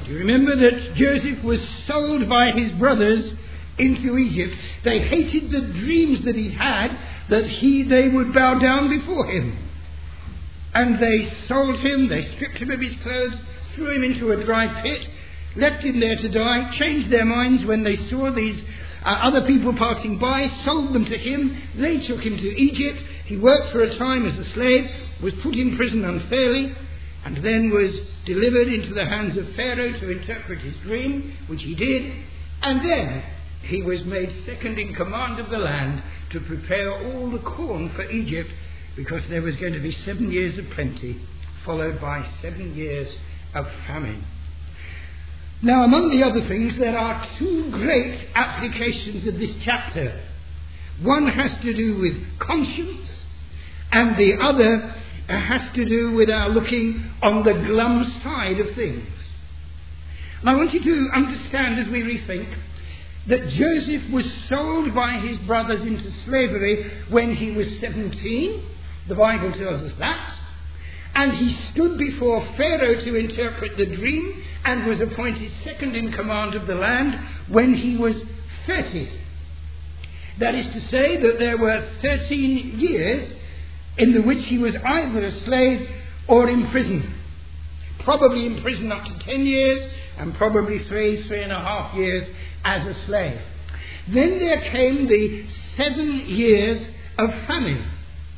Do you remember that Joseph was sold by his brothers into Egypt? They hated the dreams that he had, that they would bow down before him. And they sold him, they stripped him of his clothes, threw him into a dry pit, left him there to die, changed their minds when they saw these other people passing by, sold them to him. They took him to Egypt. He worked for a time as a slave, was put in prison unfairly, and then was delivered into the hands of Pharaoh to interpret his dream, which he did. And then he was made second in command of the land to prepare all the corn for Egypt, because there was going to be 7 years of plenty, followed by 7 years of famine. Now, among the other things, there are two great applications of this chapter. One has to do with conscience, and the other has to do with our looking on the glum side of things. And I want you to understand, as we rethink, that Joseph was sold by his brothers into slavery when he was 17. The Bible tells us that. And he stood before Pharaoh to interpret the dream and was appointed second in command of the land when he was 30. That is to say that there were 13 years in the which he was either a slave or in prison. Probably in prison up to 10 years and probably 3.5 years as a slave. Then there came the 7 years of famine.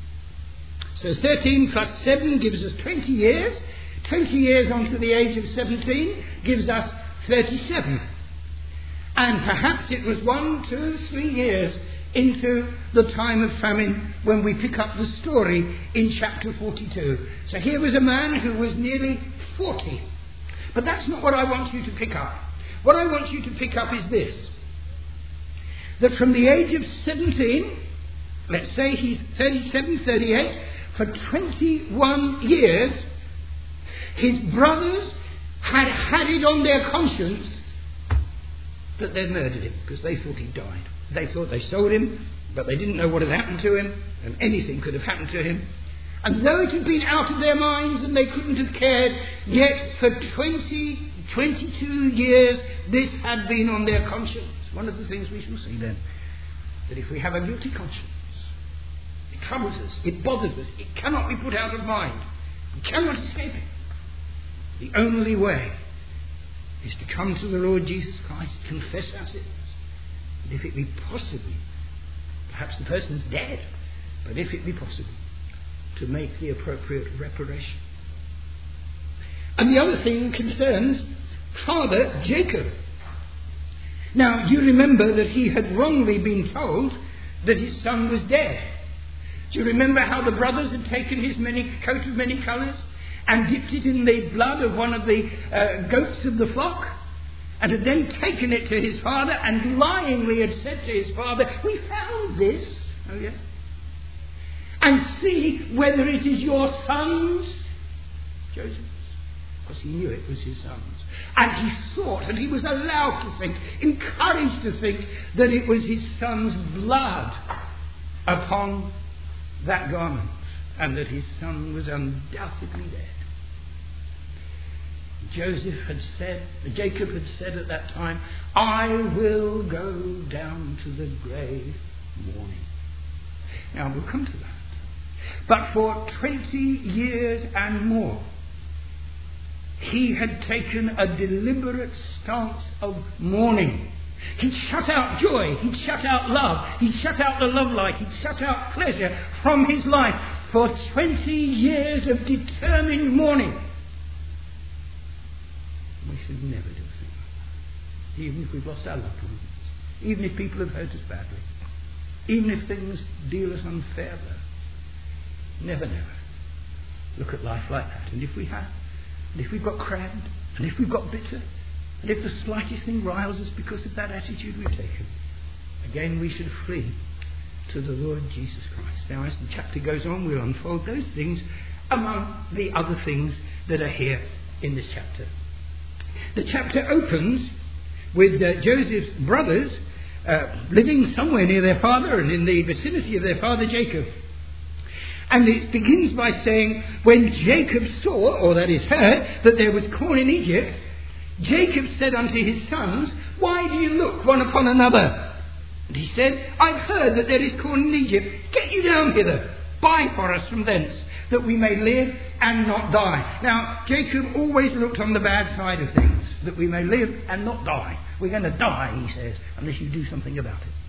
So 13 plus 7 gives us 20 years. 20 years onto the age of 17 gives us 37. And perhaps it was 1, 2, 3 years into the time of famine when we pick up the story in chapter 42. So here was a man who was nearly 40. But that's not what I want you to pick up. What I want you to pick up is this: that from the age of 17, let's say he's 37, 38, for 21 years, his brothers had it on their conscience that they'd murdered him because they thought he died. They thought they sold him, but they didn't know what had happened to him, and anything could have happened to him. And though it had been out of their minds and they couldn't have cared, yet for 22 years this had been on their conscience. One of the things we shall see then, that if we have a guilty conscience, it troubles us, it bothers us, it cannot be put out of mind, we cannot escape it. The only way is to come to the Lord Jesus Christ, confess our sins, and if it be possible, perhaps the person's dead, but if it be possible, to make the appropriate reparation. And the other thing concerns Father Jacob. Now, you remember that he had wrongly been told that his son was dead. Do you remember how the brothers had taken his coat of many colours and dipped it in the blood of one of the goats of the flock, and had then taken it to his father and lyingly had said to his father, "We found this." Oh, yeah. "And see whether it is your son's." Joseph. Because he knew it was his son's. And he thought, and he was allowed to think, encouraged to think, that it was his son's blood upon that garment, and that his son was undoubtedly dead. Jacob had said at that time, "I will go down to the grave mourning." Now we'll come to that. But for 20 years and more, he had taken a deliberate stance of mourning. He'd shut out joy, he'd shut out love, he'd shut out the love light, he'd shut out pleasure from his life for 20 years of determined mourning. We should never do a thing like that. Even if we've lost our loved ones, even if people have hurt us badly, even if things deal us unfairly. Never, never look at life like that. And if we have, and if we've got crabbed, and if we've got bitter, and if the slightest thing riles us because of that attitude we've taken, again we should flee to the Lord Jesus Christ. Now, as the chapter goes on, we'll unfold those things among the other things that are here in this chapter. The chapter opens with Joseph's brothers living somewhere near their father and in the vicinity of their father Jacob. And it begins by saying, when Jacob saw, or that is heard, that there was corn in Egypt, Jacob said unto his sons, Why do you look one upon another? And he said, I've heard that there is corn in Egypt. Get you down hither, buy for us from thence, that we may live and not die. Now, Jacob always looked on the bad side of things, that we may live and not die. We're going to die, he says, unless you do something about it.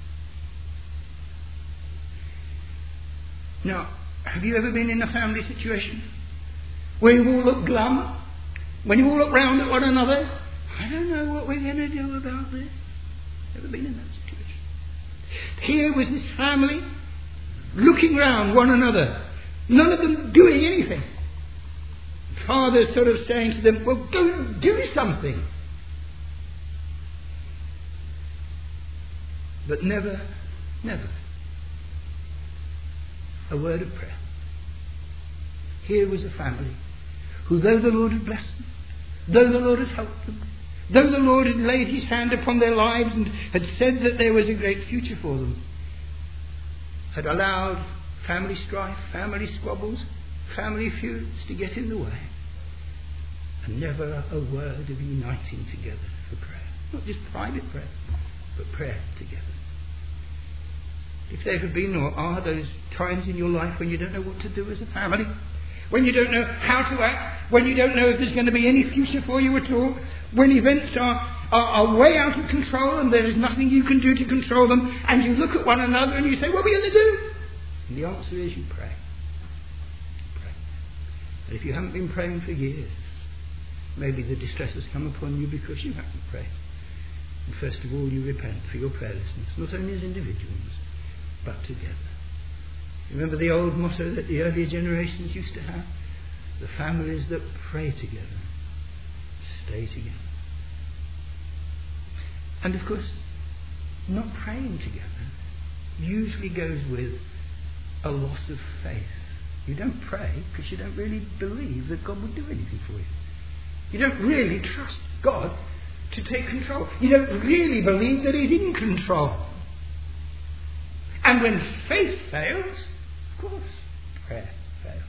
Now, have you ever been in a family situation where you all look glum? When you all look round at one another? I don't know what we're going to do about this. Ever been in that situation? Here was this family looking round one another, none of them doing anything. Father sort of saying to them, well, go and do something. But never a word of prayer. Here was a family who, though the Lord had blessed them, though the Lord had helped them, though the Lord had laid his hand upon their lives and had said that there was a great future for them, had allowed family strife, family squabbles, family feuds to get in the way, and never a word of uniting together for prayer. Not just private prayer, but prayer together. If there have been or are those times in your life when you don't know what to do as a family, when you don't know how to act, when you don't know if there's going to be any future for you at all, when events are way out of control and there is nothing you can do to control them, and you look at one another and you say, what are we going to do? And the answer is you pray. Pray. And if you haven't been praying for years, maybe the distress has come upon you because you haven't prayed. And first of all, you repent for your prayerlessness, not only as individuals, but together. Remember the old motto that the earlier generations used to have? The families that pray together stay together. And of course, not praying together usually goes with a loss of faith. You don't pray because you don't really believe that God would do anything for you. You don't really trust God to take control. You don't really believe that he's in control. And when faith fails, of course, prayer fails.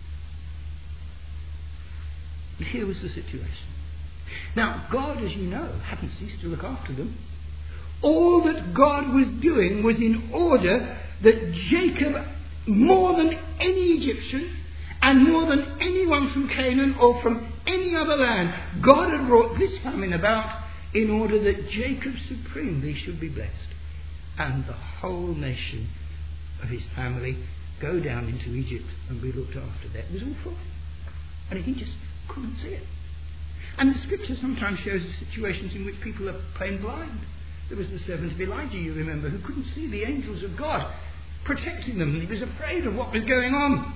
And here was the situation. Now, God, as you know, hadn't ceased to look after them. All that God was doing was in order that Jacob, more than any Egyptian and more than anyone from Canaan or from any other land, God had brought this famine about in order that Jacob supremely should be blessed, and the whole nation of his family go down into Egypt and be looked after there. It was all for him. And he just couldn't see it. And the scripture sometimes shows us situations in which people are plain blind. There was the servant of Elijah, you remember, who couldn't see the angels of God protecting them. He was afraid of what was going on.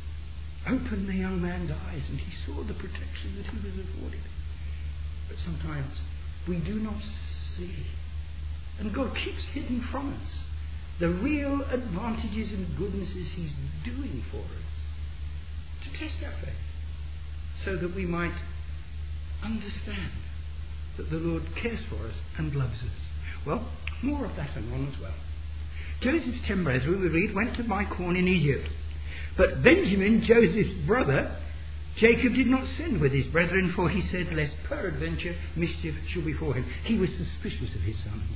Opened the young man's eyes and he saw the protection that he was afforded. But sometimes we do not see. And God keeps hidden from us the real advantages and goodnesses he's doing for us to test our faith, so that we might understand that the Lord cares for us and loves us. Well, more of that anon as well. Joseph's 10 brethren, we read, went to buy corn in Egypt. But Benjamin, Joseph's brother, Jacob did not send with his brethren, for he said, lest peradventure mischief should befall him. He was suspicious of his sons.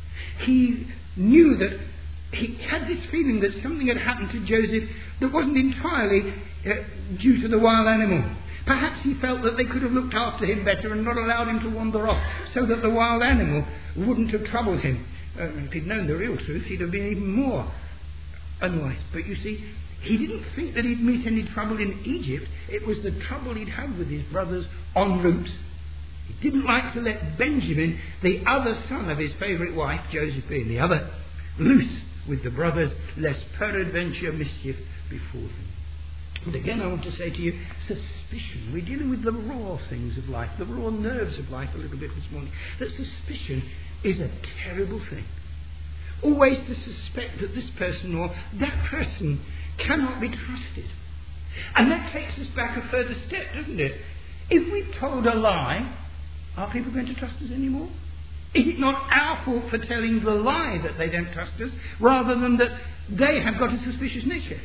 He knew that he had this feeling that something had happened to Joseph that wasn't entirely due to the wild animal. Perhaps he felt that they could have looked after him better and not allowed him to wander off, so that the wild animal wouldn't have troubled him. If he'd known the real truth, he'd have been even more annoyed. But you see, he didn't think that he'd meet any trouble in Egypt. It was the trouble he'd had with his brothers en route. He didn't like to let Benjamin, the other son of his favourite wife, Joseph being the other, loose with the brothers, lest peradventure mischief befall him. And again, I want to say to you, suspicion. We're dealing with the raw things of life, the raw nerves of life a little bit this morning. That suspicion is a terrible thing. Always to suspect that this person or that person cannot be trusted. And that takes us back a further step, doesn't it? If we've told a lie, are people going to trust us anymore? Is it not our fault for telling the lie that they don't trust us, rather than that they have got a suspicious nature?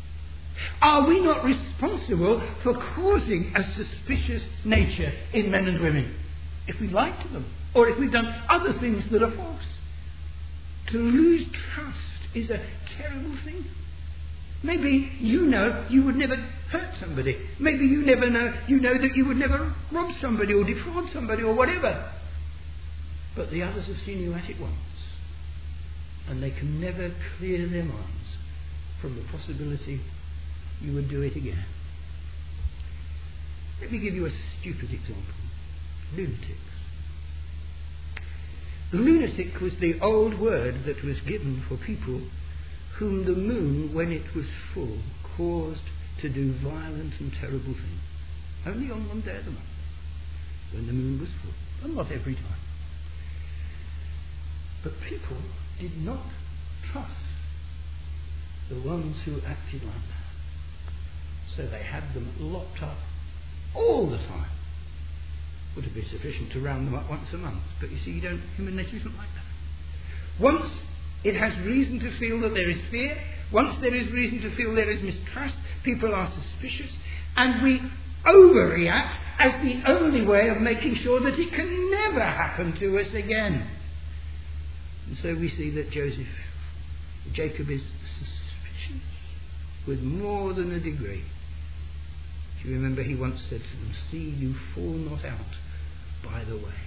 Are we not responsible for causing a suspicious nature in men and women? if we lied to them, or if we've done other things that are false. To lose trust is a terrible thing. Maybe you know you would never hurt somebody. Maybe you know that you would never rob somebody or defraud somebody or whatever. But the others have seen you at it once, and they can never clear their minds from the possibility you would do it again. Let me give you a stupid example. Lunatics. The lunatic was the old word that was given for people whom the moon, when it was full, caused to do violent and terrible things. Only on one day of the month, when the moon was full, and not every time. But people did not trust the ones who acted like that. So they had them locked up all the time. Would have been sufficient to round them up once a month. But you see, human nature isn't like that. Once it has reason to feel that there is fear, once there is reason to feel there is mistrust, people are suspicious, and we overreact as the only way of making sure that it can never happen to us again. And so we see that Jacob is suspicious with more than a degree. Do you remember he once said to them, "See you fall not out by the way."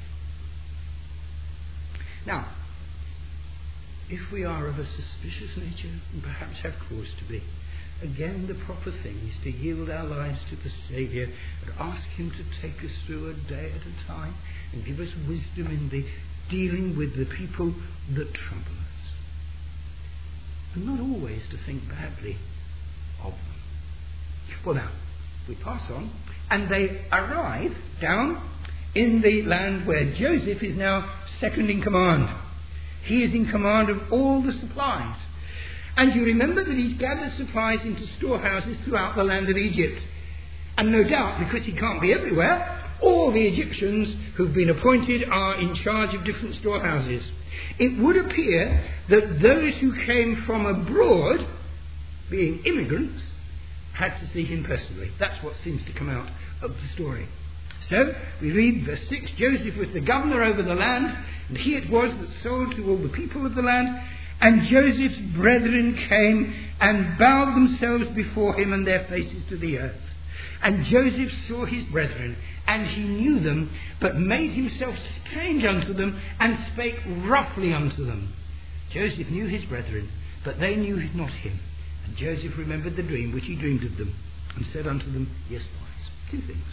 Now, if we are of a suspicious nature, and perhaps have cause to be, again the proper thing is to yield our lives to the Saviour and ask Him to take us through a day at a time and give us wisdom in the dealing with the people that trouble us. And not always to think badly of them. Well, now, we pass on, and they arrive down in the land where Joseph is now second in command. He is in command of all the supplies. And you remember that he's gathered supplies into storehouses throughout the land of Egypt. And no doubt, because he can't be everywhere, all the Egyptians who've been appointed are in charge of different storehouses. It would appear that those who came from abroad, being immigrants, had to see him personally. That's what seems to come out of the story. So, we read verse 6, Joseph was the governor over the land, and he it was that sold to all the people of the land. And Joseph's brethren came and bowed themselves before him and their faces to the earth. And Joseph saw his brethren, and he knew them, but made himself strange unto them, and spake roughly unto them. Joseph knew his brethren, but they knew not him. And Joseph remembered the dream which he dreamed of them, and said unto them, Yes, boys. Two things.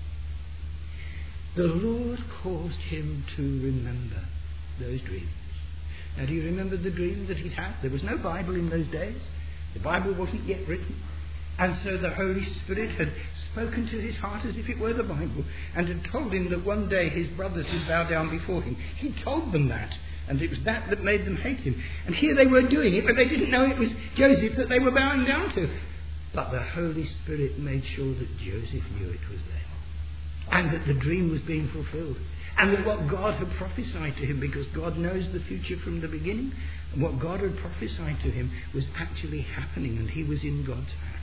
The Lord caused him to remember those dreams. Now, do you remember the dream that he'd had? There was no Bible in those days. The Bible wasn't yet written. And so the Holy Spirit had spoken to his heart as if it were the Bible, and had told him that one day his brothers would bow down before him. He told them that. And it was that made them hate him. And here they were doing it, but they didn't know it was Joseph that they were bowing down to. But the Holy Spirit made sure that Joseph knew it was there. And that the dream was being fulfilled. And that what God had prophesied to him, because God knows the future from the beginning, and what God had prophesied to him was actually happening, and he was in God's hand.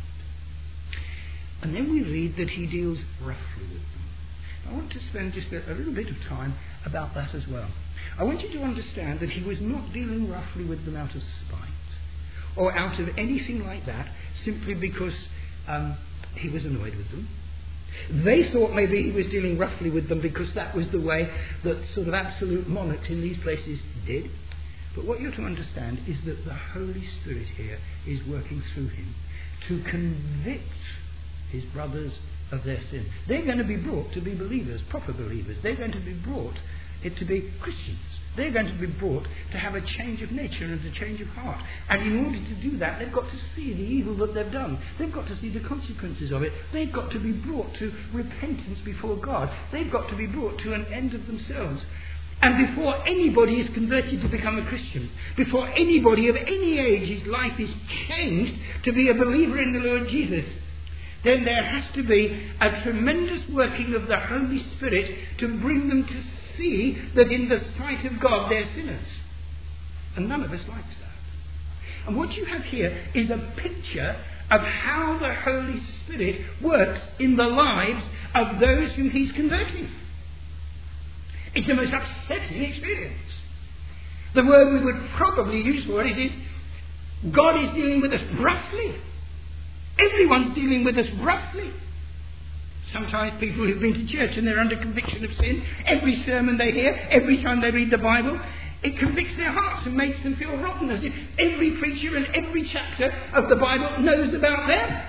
And then we read that he deals roughly with them. I want to spend just a little bit of time about that as well. I want you to understand that he was not dealing roughly with them out of spite or out of anything like that, simply because he was annoyed with them. They thought maybe he was dealing roughly with them because that was the way that sort of absolute monarchs in these places did. But what you're to understand is that the Holy Spirit here is working through him to convict his brothers of their sin. They're going to be brought to be believers, proper believers. They're going to be brought to be Christians. They're going to be brought to have a change of nature and a change of heart. And in order to do that, they've got to see the evil that they've done. They've got to see the consequences of it. They've got to be brought to repentance before God. They've got to be brought to an end of themselves. And before anybody is converted to become a Christian, before anybody of any age, his life is changed to be a believer in the Lord Jesus, then there has to be a tremendous working of the Holy Spirit to bring them to see that in the sight of God they're sinners. And none of us likes that. And what you have here is a picture of how the Holy Spirit works in the lives of those whom he's converting. It's the most upsetting experience. The word we would probably use for it is God is dealing with us roughly. Everyone's dealing with us roughly. Sometimes people who've been to church and they're under conviction of sin, every sermon they hear, every time they read the Bible, it convicts their hearts and makes them feel rotten, as if every preacher and every chapter of the Bible knows about them.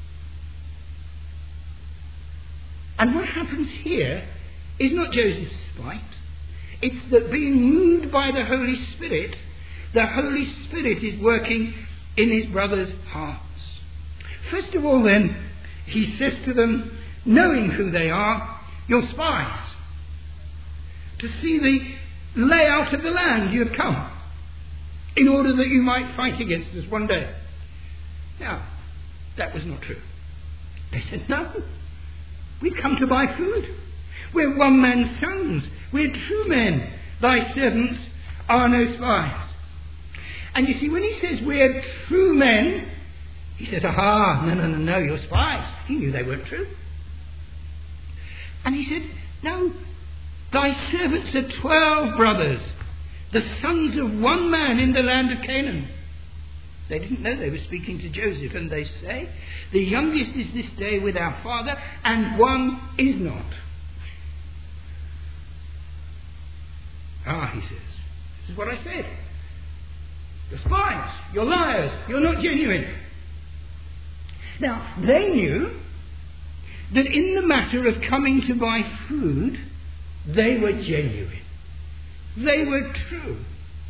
And what happens here is not Joseph's spite. It's that being moved by the Holy Spirit is working in his brothers' hearts. First of all then, he says to them, knowing who they are, you're spies. To see the layout of the land you have come, in order that you might fight against us one day. Now, that was not true. They said, no, we've come to buy food. We're one man's sons. We're true men. Thy servants are no spies. And you see, when he says we're true men, he says, aha, no, you're spies. He knew they weren't true. And he said, no, thy servants are 12 brothers, the sons of one man in the land of Canaan. They didn't know they were speaking to Joseph, and they say, the youngest is this day with our father, and one is not. Ah, he says, this is what I said. You're spies, you're liars, you're not genuine. Now, they knew that in the matter of coming to buy food, they were genuine. They were true.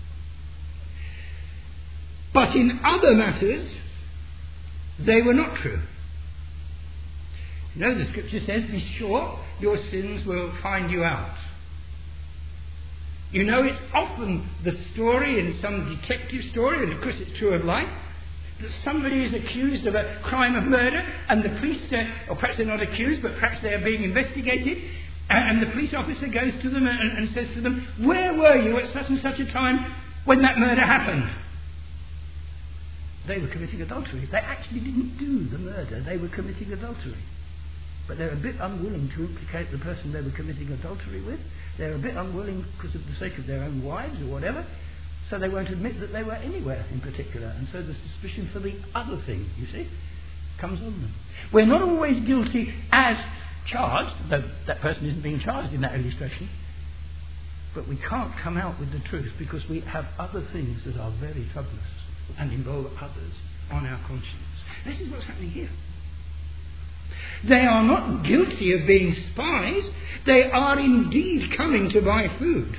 But in other matters, they were not true. You know, the scripture says, be sure your sins will find you out. You know, it's often the story in some detective story, and of course it's true of life, that somebody is accused of a crime of murder, and the police, or perhaps they're not accused, but perhaps they are being investigated, and the police officer goes to them and says to them, where were you at such and such a time when that murder happened? They were committing adultery. They actually didn't do the murder, they were committing adultery. But they're a bit unwilling to implicate the person they were committing adultery with. They're a bit unwilling because of the sake of their own wives or whatever. So they won't admit that they were anywhere in particular. And so the suspicion for the other thing, you see, comes on them. We're not always guilty as charged, though that person isn't being charged in that illustration. But we can't come out with the truth because we have other things that are very troublous and involve others on our conscience. This is what's happening here. They are not guilty of being spies. They are indeed coming to buy food.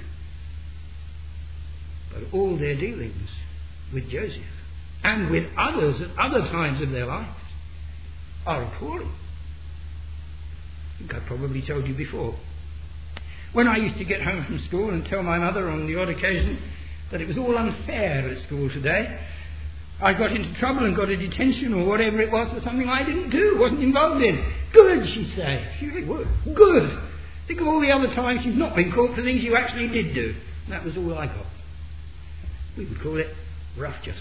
But all their dealings with Joseph and with others at other times of their lives are appalling. I think I probably told you before. When I used to get home from school and tell my mother on the odd occasion that it was all unfair at school today, I got into trouble and got a detention or whatever it was for something I didn't do, wasn't involved in. Good, she'd say. She really would. Good. Think of all the other times you've not been caught for things you actually did do. And that was all I got. We would call it rough justice.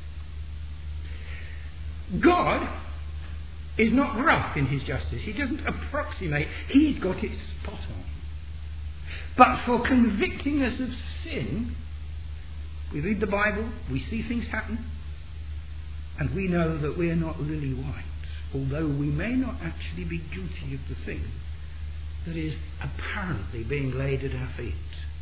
God is not rough in his justice. He doesn't approximate. He's got it spot on. But for convicting us of sin, we read the Bible, we see things happen, and we know that we're not lily white, although we may not actually be guilty of the thing that is apparently being laid at our feet.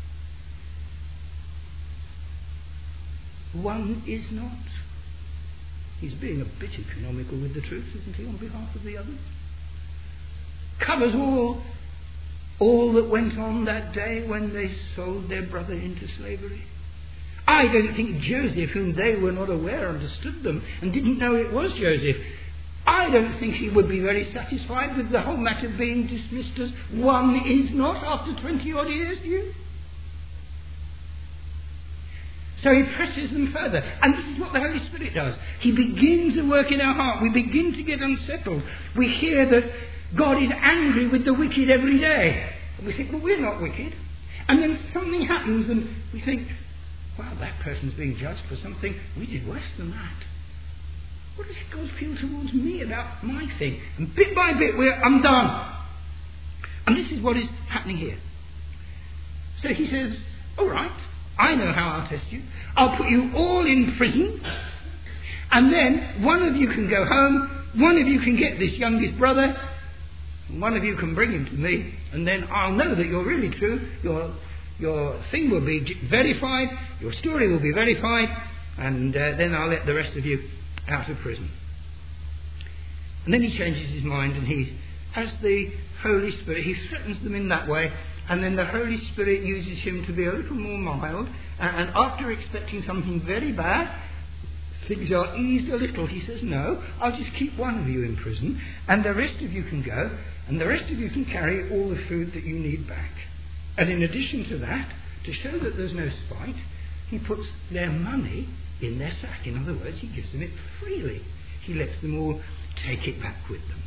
One is not. He's being a bit economical with the truth, isn't he, on behalf of the others? Covers all that went on that day when they sold their brother into slavery. I don't think Joseph, whom they were not aware, understood them and didn't know it was Joseph. I don't think he would be very satisfied with the whole matter being dismissed as one is not after 20 odd years, do you? So he presses them further. And this is what the Holy Spirit does. He begins to work in our heart. We begin to get unsettled. We hear that God is angry with the wicked every day. And we think, well, we're not wicked. And then something happens and we think, wow, that person's being judged for something we did worse than that. What does God feel towards me about my thing? And bit by bit we're undone. And this is what is happening here. So he says, all right, I know how I'll test you. I'll put you all in prison, and then one of you can go home, one of you can get this youngest brother, and one of you can bring him to me, and then I'll know that you're really true. Your thing will be verified, your story will be verified, and then I'll let the rest of you out of prison. And then he changes his mind, and he has the Holy Spirit. He threatens them in that way, and then the Holy Spirit uses him to be a little more mild, and after expecting something very bad, things are eased a little. He says, no, I'll just keep one of you in prison, and the rest of you can go, and the rest of you can carry all the food that you need back. And in addition to that, to show that there's no spite, he puts their money in their sack. In other words, he gives them it freely. He lets them all take it back with them.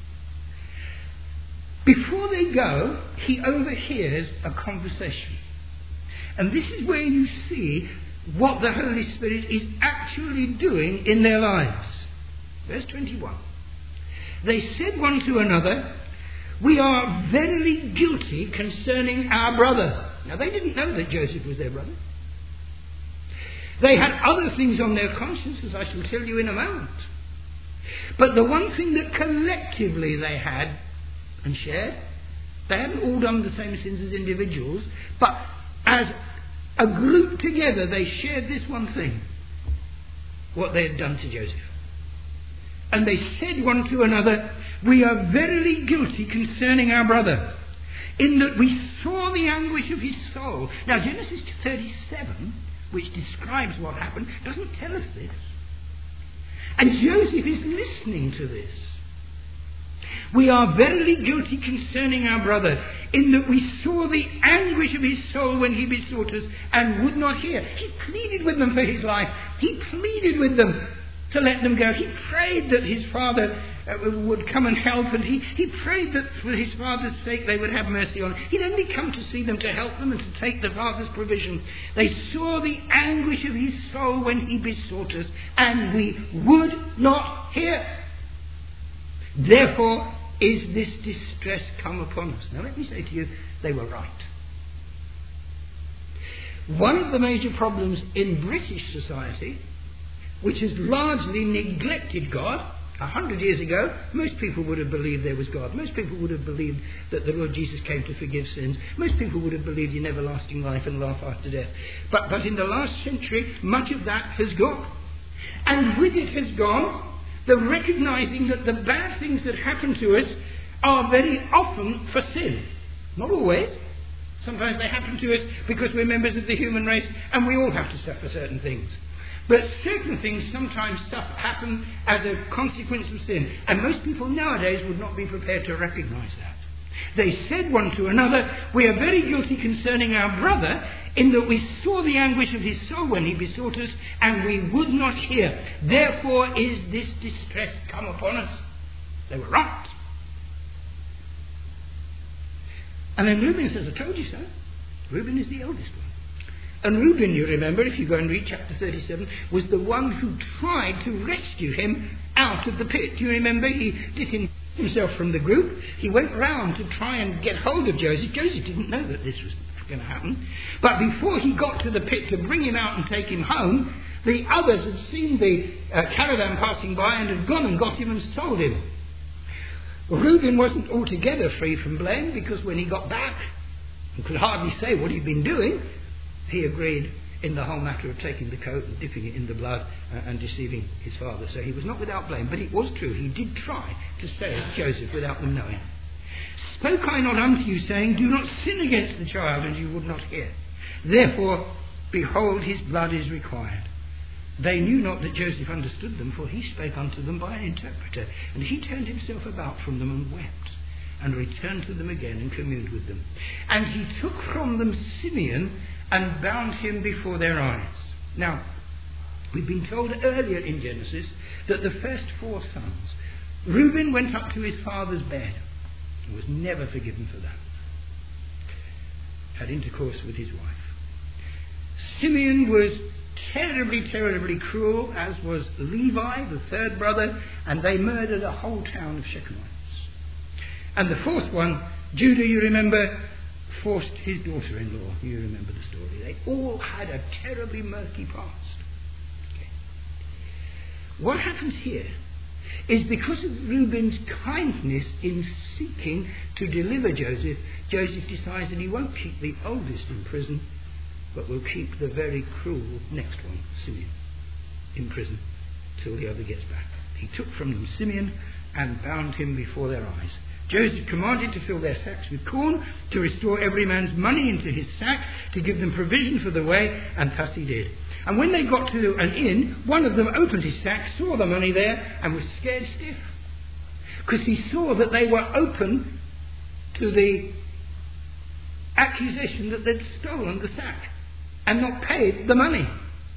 Before they go, he overhears a conversation. And this is where you see what the Holy Spirit is actually doing in their lives. Verse 21. They said one to another, we are verily guilty concerning our brother. Now they didn't know that Joseph was their brother. They had other things on their conscience, as I shall tell you in a moment. But the one thing that collectively they had and shared, they hadn't all done the same sins as individuals, but as a group together they shared this one thing, what they had done to Joseph. And they said one to another, we are verily guilty concerning our brother, in that we saw the anguish of his soul. Now Genesis 37, which describes what happened, doesn't tell us this. And Joseph is listening to this. We are verily guilty concerning our brother, in that we saw the anguish of his soul when he besought us and would not hear. He pleaded with them for his life. He pleaded with them to let them go. He prayed that his father would come and help, and he prayed that for his father's sake they would have mercy on him. He'd only come to see them, to help them and to take the father's provision. They saw the anguish of his soul when he besought us, and we would not hear. Therefore is this distress come upon us. Now let me say to you, they were right. One of the major problems in British society, which has largely neglected God, 100 years ago, most people would have believed there was God. Most people would have believed that the Lord Jesus came to forgive sins. Most people would have believed in everlasting life and life after death. But in the last century, much of that has gone. And with it has gone the recognizing that the bad things that happen to us are very often for sin. Not always. Sometimes they happen to us because we're members of the human race and we all have to suffer certain things. But certain things sometimes happen as a consequence of sin. And most people nowadays would not be prepared to recognize that. They said one to another, we are very guilty concerning our brother, in that we saw the anguish of his soul when he besought us, and we would not hear. Therefore is this distress come upon us. They were right. And then Reuben says, I told you so. Reuben is the eldest one. And Reuben, you remember, if you go and read chapter 37, was the one who tried to rescue him out of the pit. Do you remember? He distanced himself from the group. He went round to try and get hold of Joseph. Joseph didn't know that this was going to happen. But before he got to the pit to bring him out and take him home, the others had seen the caravan passing by and had gone and got him and sold him. Reuben wasn't altogether free from blame, because when he got back and could hardly say what he'd been doing, he agreed in the whole matter of taking the coat and dipping it in the blood and deceiving his father. So he was not without blame, but it was true. He did try to save Joseph without them knowing. Spoke I not unto you, saying, do not sin against the child, and you would not hear. Therefore, behold, his blood is required. They knew not that Joseph understood them, for he spake unto them by an interpreter. And he turned himself about from them and wept, and returned to them again and communed with them. And he took from them Simeon and bound him before their eyes. Now, we've been told earlier in Genesis that the first 4 sons, Reuben went up to his father's bed and was never forgiven for that. Had intercourse with his wife. Simeon was terribly, terribly cruel, as was Levi, the 3rd brother, and they murdered a whole town of Shechemites. And the 4th one, Judah, you remember, forced his daughter-in-law. You remember the story. They all had a terribly murky past. Okay. What happens here is because of Reuben's kindness in seeking to deliver Joseph, Joseph decides that he won't keep the oldest in prison, but will keep the very cruel next one, Simeon, in prison till the other gets back. He took from them Simeon and bound him before their eyes. Joseph commanded to fill their sacks with corn, to restore every man's money into his sack, to give them provision for the way, and thus he did. And when they got to an inn, one of them opened his sack, saw the money there, and was scared stiff. Because he saw that they were open to the accusation that they'd stolen the sack and not paid the money.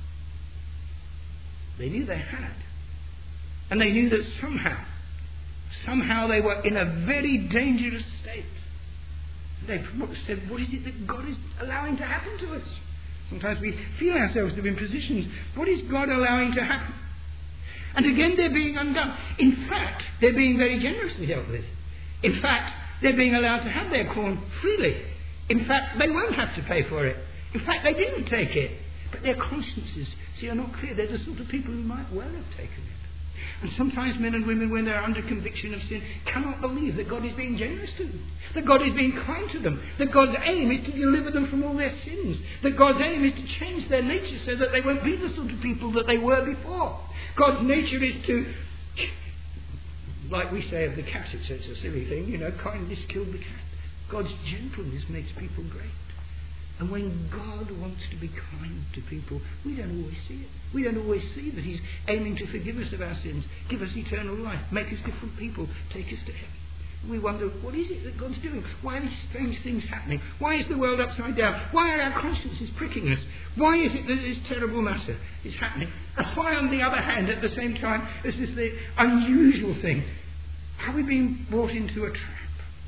They knew they had. And they knew that somehow they were in a very dangerous state. They said, what is it that God is allowing to happen to us? Sometimes we feel ourselves to be in positions. What is God allowing to happen? And again, they're being undone. In fact, they're being very generously dealt with. In fact, they're being allowed to have their corn freely. In fact, they won't have to pay for it. In fact, they didn't take it. But their consciences, are not clear. They're the sort of people who might well have taken it. And sometimes men and women, when they're under conviction of sin, cannot believe that God is being generous to them, that God is being kind to them, that God's aim is to deliver them from all their sins, that God's aim is to change their nature so that they won't be the sort of people that they were before. God's nature is to, like we say of the cat, it's a silly thing, kindness killed the cat. God's gentleness makes people great. And when God wants to be kind to people, we don't always see it. We don't always see that He's aiming to forgive us of our sins, give us eternal life, make us different people, take us to heaven. We wonder, what is it that God's doing? Why are these strange things happening? Why is the world upside down? Why are our consciences pricking us? Why is it that this terrible matter is happening? That's why, on the other hand, at the same time, this is the unusual thing. Are we being brought into a trap?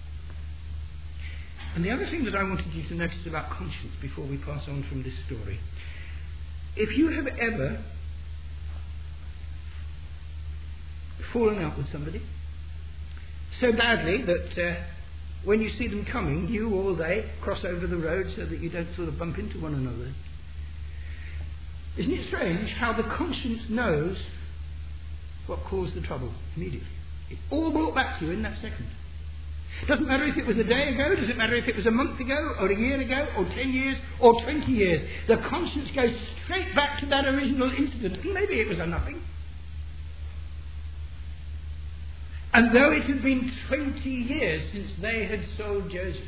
And the other thing that I wanted you to notice about conscience before we pass on from this story, if you have ever fallen out with somebody so badly that when you see them coming, you or they cross over the road so that you don't sort of bump into one another, isn't it strange how the conscience knows what caused the trouble immediately? It's all brought back to you in that second. Doesn't matter if it was a day ago, doesn't matter if it was a month ago, or a year ago, or 10 years, or 20 years. The conscience goes straight back to that original incident. Maybe it was a nothing. And though it had been 20 years since they had sold Joseph,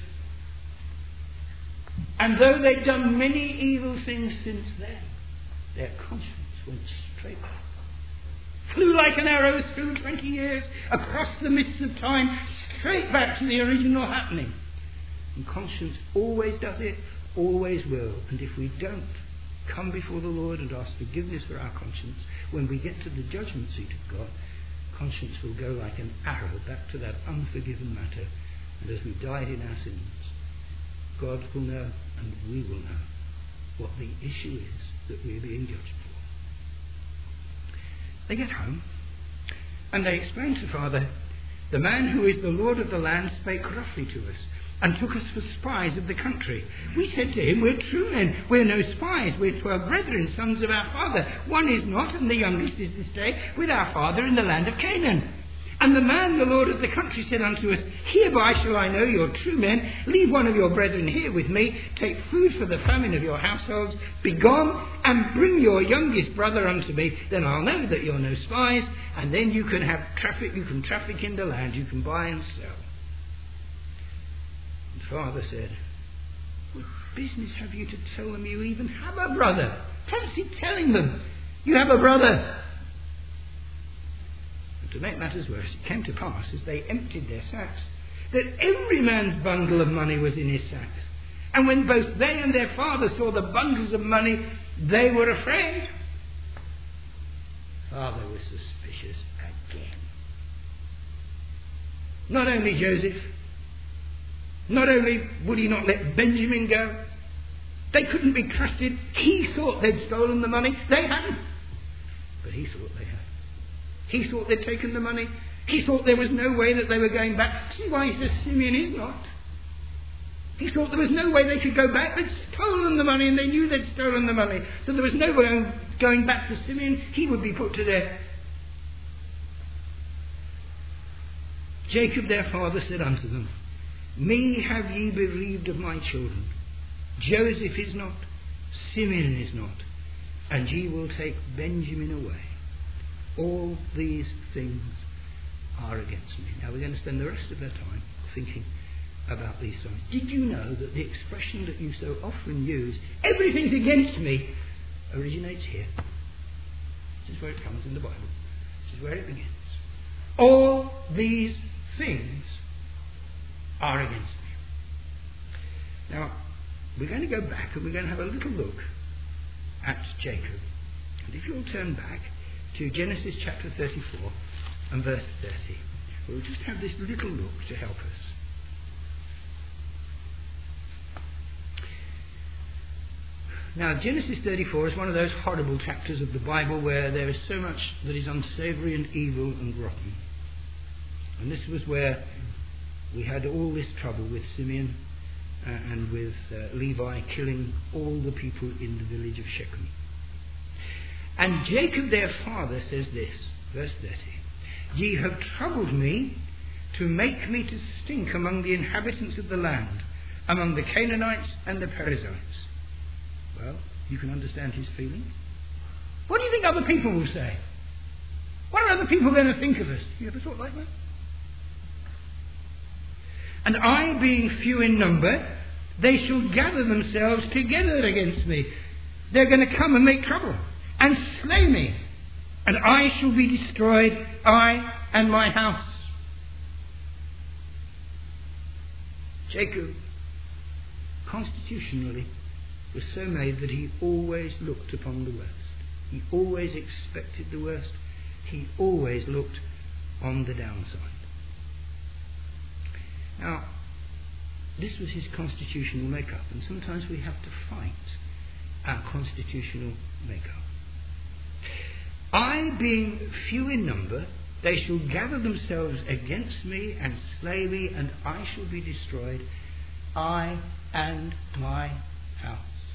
and though they'd done many evil things since then, their conscience went straight back. Flew like an arrow through 20 years, across the mists of time, straight back to the original happening. And conscience always does it, always will. And if we don't come before the Lord and ask forgiveness for our conscience, when we get to the judgment seat of God, conscience will go like an arrow back to that unforgiven matter. And as we died in our sins, God will know and we will know what the issue is that we're being judged for. They get home and they explain to Father, the man who is the Lord of the land spake roughly to us and took us for spies of the country. We said to him, we're true men, we're no spies, we're 12 brethren, sons of our father. One is not, and the youngest is this day with our father in the land of Canaan. And the man, the Lord of the country, said unto us, hereby shall I know you're true men. Leave one of your brethren here with me. Take food for the famine of your households. Be gone, and bring your youngest brother unto me. Then I'll know that you're no spies. And then you can have traffic. You can traffic in the land. You can buy and sell. And Father said, what business have you to tell them you even have a brother? Fancy telling them you have a brother. To make matters worse, it came to pass, as they emptied their sacks, that every man's bundle of money was in his sacks. And when both they and their father saw the bundles of money, they were afraid. Father was suspicious again. Not only Joseph, not only would he not let Benjamin go, they couldn't be trusted. He thought they'd stolen the money. They hadn't. But he thought they had. He thought they'd taken the money. He thought there was no way that they were going back. See why he says Simeon is not. He thought there was no way they could go back. They'd stolen the money, and they knew they'd stolen the money. So there was no way of going back to Simeon. He would be put to death. Jacob their father said unto them, Me have ye bereaved of my children. Joseph is not, Simeon is not, and ye will take Benjamin away. All these things are against me. Now we're going to spend the rest of our time thinking about these things. Did you know that the expression that you so often use, everything's against me, originates here? This is where it comes in the Bible. This is where it begins. All these things are against me. Now, we're going to go back and we're going to have a little look at Jacob. And if you'll turn back to Genesis chapter 34 and verse 30, we'll just have this little look to help us. Now, Genesis 34 is one of those horrible chapters of the Bible where there is so much that is unsavoury and evil and rotten. And this was where we had all this trouble with Simeon and with Levi killing all the people in the village of Shechem. And Jacob their father says this, verse 30, Ye have troubled me to make me to stink among the inhabitants of the land, among the Canaanites and the Perizzites. Well, you can understand his feeling. What do you think other people will say? What are other people going to think of us? You ever thought like that? And I, being few in number, they shall gather themselves together against me. They're going to come and make trouble and slay me, and I shall be destroyed, I and my house. Jacob, constitutionally, was so made that he always looked upon the worst. He always expected the worst. He always looked on the downside. Now, this was his constitutional makeup, and sometimes we have to fight our constitutional makeup. I, being few in number, they shall gather themselves against me and slay me, and I shall be destroyed, I and my house.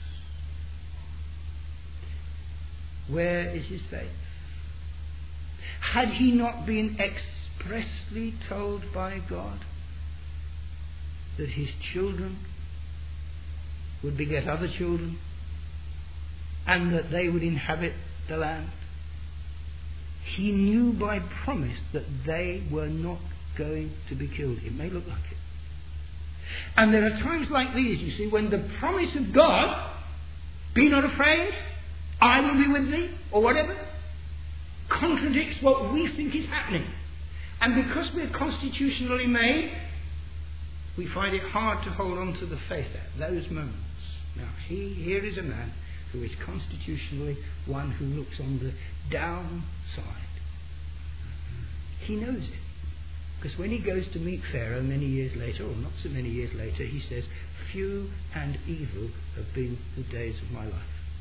Where is his faith? Had he not been expressly told by God that his children would beget other children and that they would inhabit the land? He knew by promise that they were not going to be killed. It may look like it. And there are times like these, you see, when the promise of God, be not afraid, I will be with thee, or whatever, contradicts what we think is happening. And because we're constitutionally made, we find it hard to hold on to the faith at those moments. Now, here is a man who is constitutionally one who looks on the downside. He knows it. Because when he goes to meet Pharaoh many years later, or not so many years later, he says, few and evil have been the days of my life.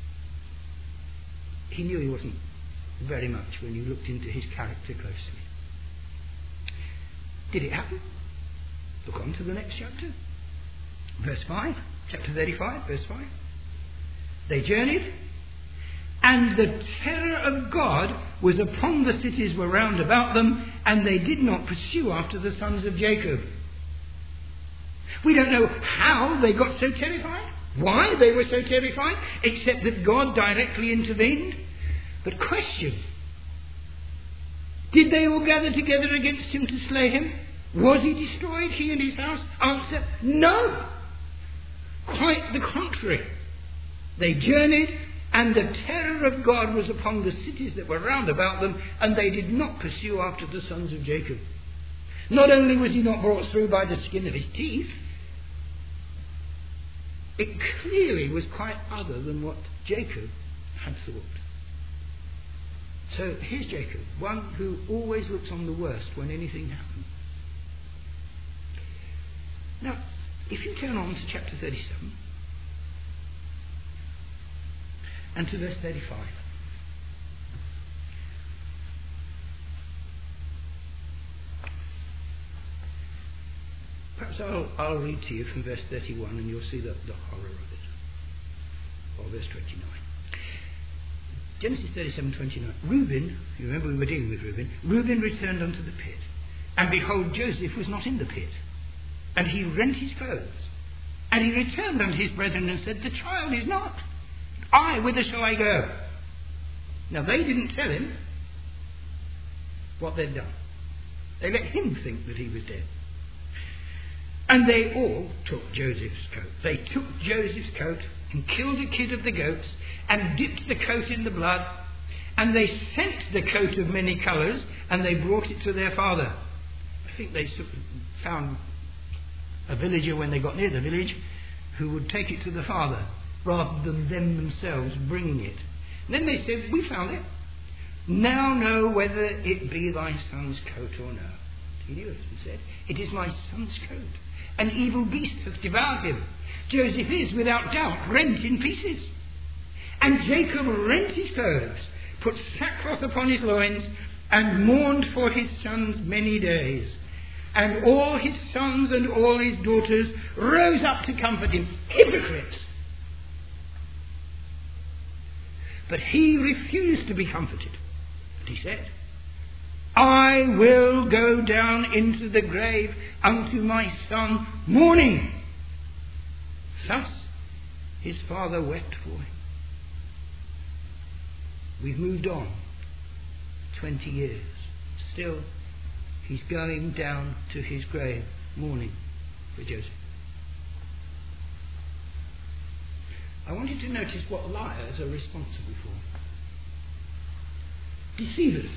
He knew he wasn't very much when you looked into his character closely. Did it happen? Look on to the next chapter. Verse 5, chapter 35, verse 5. They journeyed, and the terror of God was upon the cities were round about them, and they did not pursue after the sons of Jacob. We don't know how they got so terrified, why they were so terrified, except that God directly intervened. But question, did they all gather together against him to slay him? Was he destroyed, he and his house? Answer, no. Quite the contrary. They journeyed, and the terror of God was upon the cities that were round about them, and they did not pursue after the sons of Jacob. Not only was he not brought through by the skin of his teeth, it clearly was quite other than what Jacob had thought. So here's Jacob, one who always looks on the worst when anything happens. Now, if you turn on to chapter 37 and to verse 35, perhaps So I'll read to you from verse 31 and you'll see the horror of it. Or verse 29. Genesis 37:29. Reuben, you remember we were dealing with Reuben. Reuben returned unto the pit, and behold, Joseph was not in the pit. And he rent his clothes. And he returned unto his brethren and said, the child is not. Whither shall I go? Now they didn't tell him what they'd done. They let him think that he was dead. And they all took Joseph's coat. They took Joseph's coat and killed a kid of the goats and dipped the coat in the blood. And they sent the coat of many colours and they brought it to their father. I think they found a villager when they got near the village who would take it to the father rather than them themselves bringing it. And then they said, we found it. Now know whether it be thy son's coat or no. He knew it and said, it is my son's coat. An evil beast hath devoured him. Joseph is, without doubt, rent in pieces. And Jacob rent his clothes, put sackcloth upon his loins, and mourned for his sons many days. And all his sons and all his daughters rose up to comfort him. Hypocrites! But he refused to be comforted. But he said, I will go down into the grave unto my son mourning. Thus his father wept for him. We've moved on 20 years. Still, he's going down to his grave mourning for Joseph. I want you to notice what liars are responsible for. Deceivers.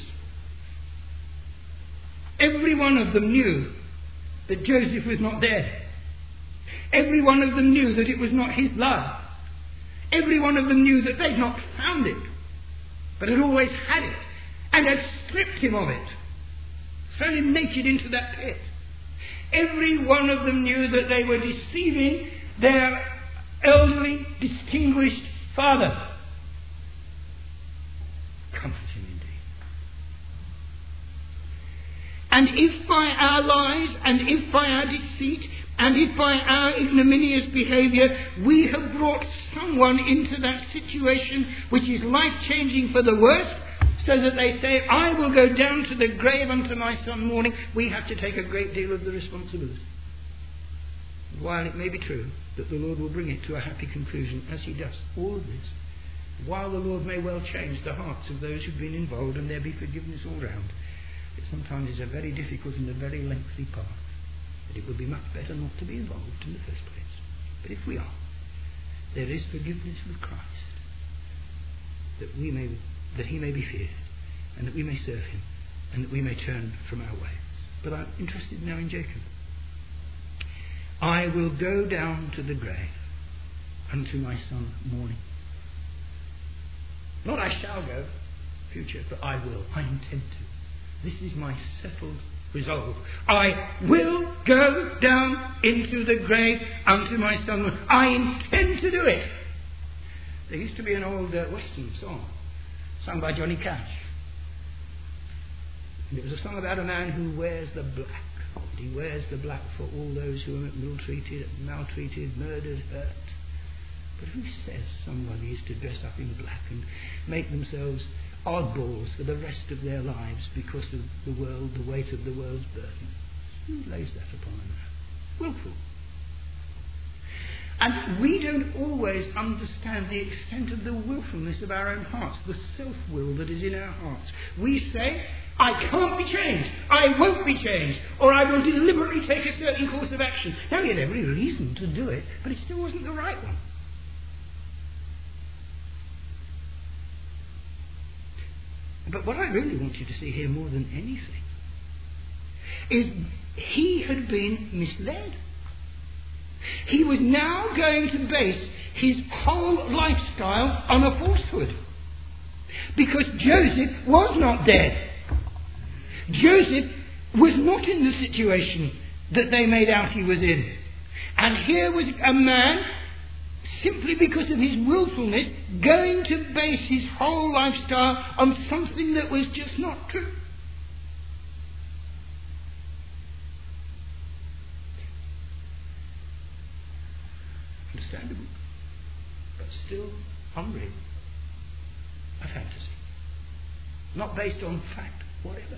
Every one of them knew that Joseph was not dead. Every one of them knew that it was not his blood. Every one of them knew that they'd not found it, but had always had it, and had stripped him of it, thrown him naked into that pit. Every one of them knew that they were deceiving their elderly, distinguished father. Comforting indeed. And if by our lies, and if by our deceit, and if by our ignominious behaviour we have brought someone into that situation which is life-changing for the worse, so that they say, I will go down to the grave unto my son mourning, we have to take a great deal of the responsibility. While it may be true that the Lord will bring it to a happy conclusion, as he does all of this, while the Lord may well change the hearts of those who've been involved and there be forgiveness all round, it sometimes is a very difficult and a very lengthy path. But it would be much better not to be involved in the first place. But if we are, there is forgiveness with Christ, that he may be feared, and that we may serve him, and that we may turn from our ways. But I'm interested now in Jacob. I will go down to the grave unto my son mourning. Not I shall go, future, but I will. I intend to. This is my settled resolve. I will go down into the grave unto my son. I intend to do it. There used to be an old Western song sung by Johnny Cash. And it was a song about a man who wears the black. He wears the black for all those who are maltreated, murdered, hurt. But who says somebody is to dress up in black and make themselves oddballs for the rest of their lives because of the world, the weight of the world's burden? Who lays that upon a man? Willful. And we don't always understand the extent of the willfulness of our own hearts, the self-will that is in our hearts. We say, I can't be changed, I won't be changed, or I will deliberately take a certain course of action. Now, he had every reason to do it, but it still wasn't the right one. But what I really want you to see here more than anything is he had been misled. He was now going to base his whole lifestyle on a falsehood. Because Joseph was not dead. Joseph was not in the situation that they made out he was in. And here was a man, simply because of his willfulness, going to base his whole lifestyle on something that was just not true. understandable, but still unreal. A fantasy. Not based on fact, whatever.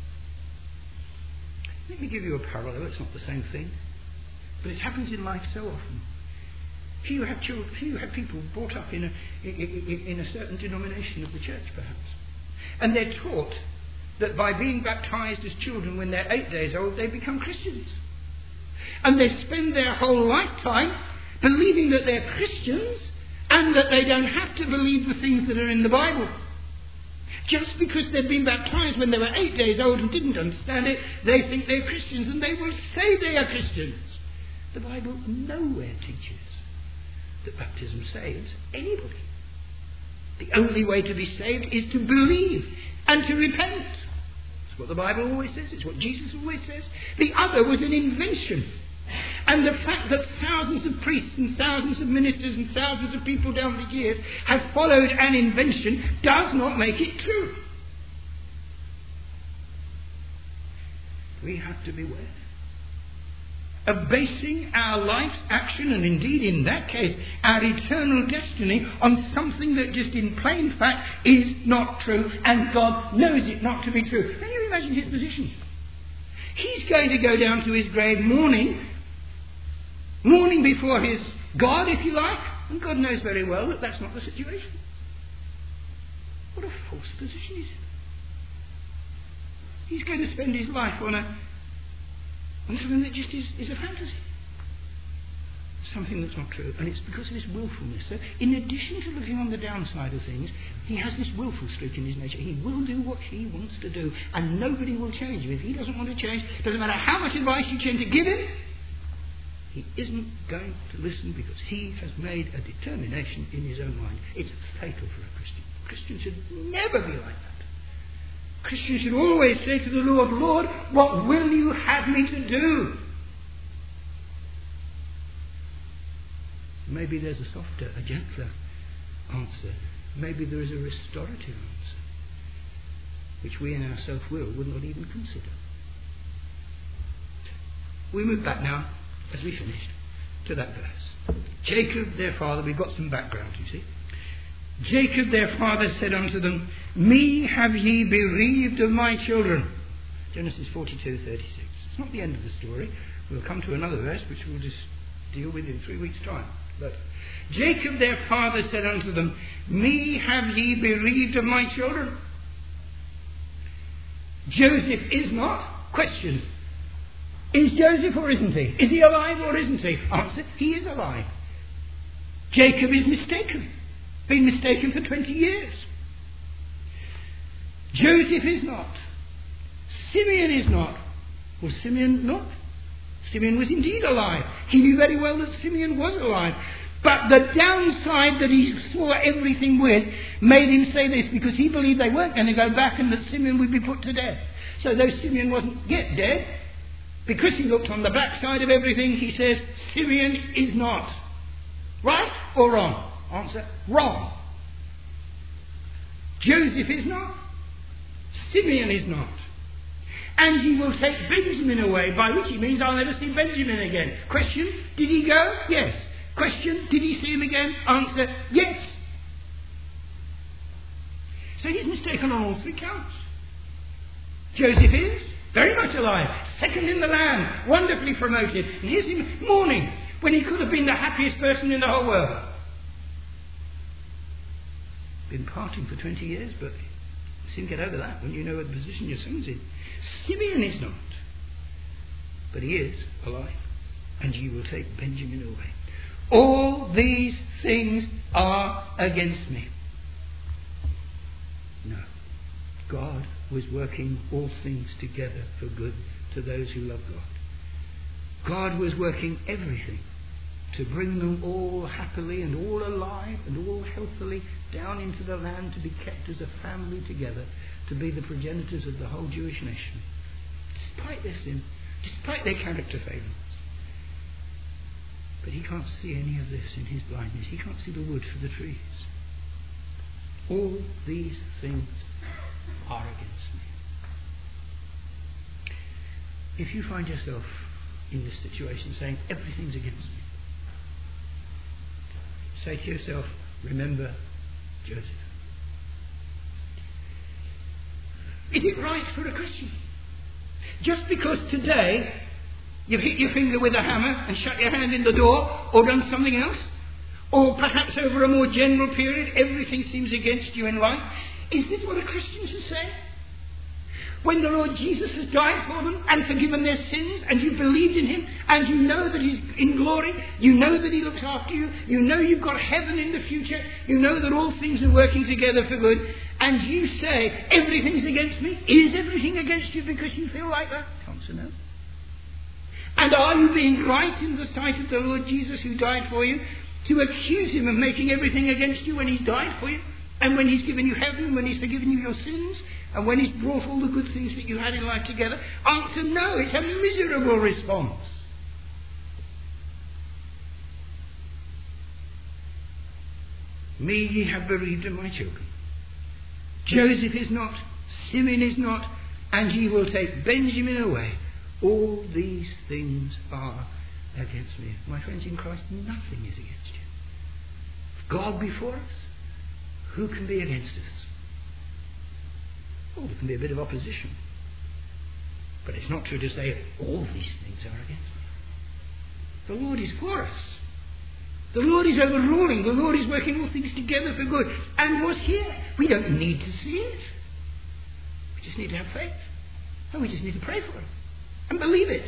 Let me give you a parallel. It's not the same thing, but it happens in life so often. Here you have children, here you have people brought up in a certain denomination of the church, perhaps, and they're taught that by being baptized as children when they're 8 days old, they become Christians. And they spend their whole lifetime believing that they're Christians and that they don't have to believe the things that are in the Bible. Just because they've been baptized when they were 8 days old and didn't understand it, they think they're Christians and they will say they are Christians. The Bible nowhere teaches that baptism saves anybody. The only way to be saved is to believe and to repent. It's what the Bible always says. It's what Jesus always says. The other was an invention. And the fact that thousands of priests and thousands of ministers and thousands of people down the years have followed an invention does not make it true. We have to beware of basing our life's action, and indeed in that case our eternal destiny, on something that just in plain fact is not true, and God knows it not to be true. Can you imagine his position? He's going to go down to his grave mourning before his God, if you like, and God knows very well that that's not the situation. What a false position is it? He's going to spend his life on something that just is a fantasy. Something that's not true. And it's because of his willfulness. So in addition to looking on the downside of things, he has this willful streak in his nature. He will do what he wants to do, and nobody will change him. If he doesn't want to change, it doesn't matter how much advice you tend to give him, he isn't going to listen, because he has made a determination in his own mind. It's fatal for a Christian. A Christian should never be like that. Christians should always say to the Lord, Lord, what will you have me to do? Maybe there's a softer, a gentler answer. Maybe there is a restorative answer, which we in our self-will would not even consider. We move back now, as we finished, to that verse. Jacob, their father, we've got some background, you see. Jacob their father said unto them, Me have ye bereaved of my children. Genesis 42:36. It's not the end of the story. We'll come to another verse which we'll just deal with in 3 weeks' time. But Jacob their father said unto them, Me have ye bereaved of my children. Joseph is not. Question. Is Joseph or isn't he? Is he alive or isn't he? Answer. He is alive. Jacob is mistaken. Been mistaken for 20 years. Joseph is not. Simeon is not. Was Simeon not? Simeon was indeed alive. He knew very well that Simeon was alive. But the downside that he saw everything with made him say this, because he believed they weren't going to go back and that Simeon would be put to death. So though Simeon wasn't yet dead, because he looked on the backside of everything, he says, Simeon is not. Right or wrong? Answer, wrong. Joseph is not. Simeon is not. And he will take Benjamin away, by which he means I'll never see Benjamin again. Question, did he go? Yes. Question, did he see him again? Answer, yes. So he's mistaken on all three counts. Joseph is very much alive, second in the land, wonderfully promoted. And here's him mourning when he could have been the happiest person in the whole world. Been parting for 20 years, but you soon get over that when you know what position your son's in. Simeon is not, but he is alive, and you will take Benjamin away. All these things are against me. No. God was working all things together for good to those who love God. God was working everything to bring them all happily and all alive and all healthily down into the land, to be kept as a family together, to be the progenitors of the whole Jewish nation. Despite their sin, despite their character failings. But he can't see any of this in his blindness. He can't see the wood for the trees. All these things are against me. If you find yourself in this situation saying, everything's against me, say to yourself, remember Joseph. Is it right for a Christian? Just because today you've hit your finger with a hammer and shut your hand in the door, or done something else, or perhaps over a more general period everything seems against you in life, is this what a Christian should say? When the Lord Jesus has died for them and forgiven their sins, and you believed in him, and you know that he's in glory, you know that he looks after you, you know you've got heaven in the future, you know that all things are working together for good, and you say, everything's against me? Is everything against you because you feel like that? Answer no. And are you being right in the sight of the Lord Jesus who died for you, to accuse him of making everything against you when he's died for you, and when he's given you heaven, when he's forgiven you your sins, and when he's brought all the good things that you had in life together? Answer no. It's a miserable response. Me ye have bereaved of my children. Joseph is not, Simeon is not, and ye will take Benjamin away. All these things are against me. My friends in Christ, nothing is against you. If God be for us, who can be against us? Oh, there can be a bit of opposition. But it's not true to say all these things are against me. The Lord is for us. The Lord is overruling. The Lord is working all things together for good. And was here. We don't need to see it. We just need to have faith. And we just need to pray for it. And believe it.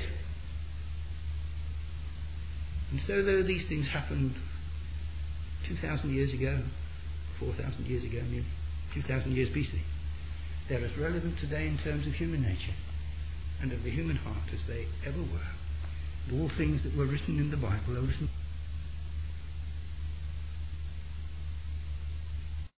And so though these things happened 2,000 years ago, 4,000 years ago, maybe 2,000 years BC, they're as relevant today in terms of human nature and of the human heart as they ever were. And all things that were written in the Bible are written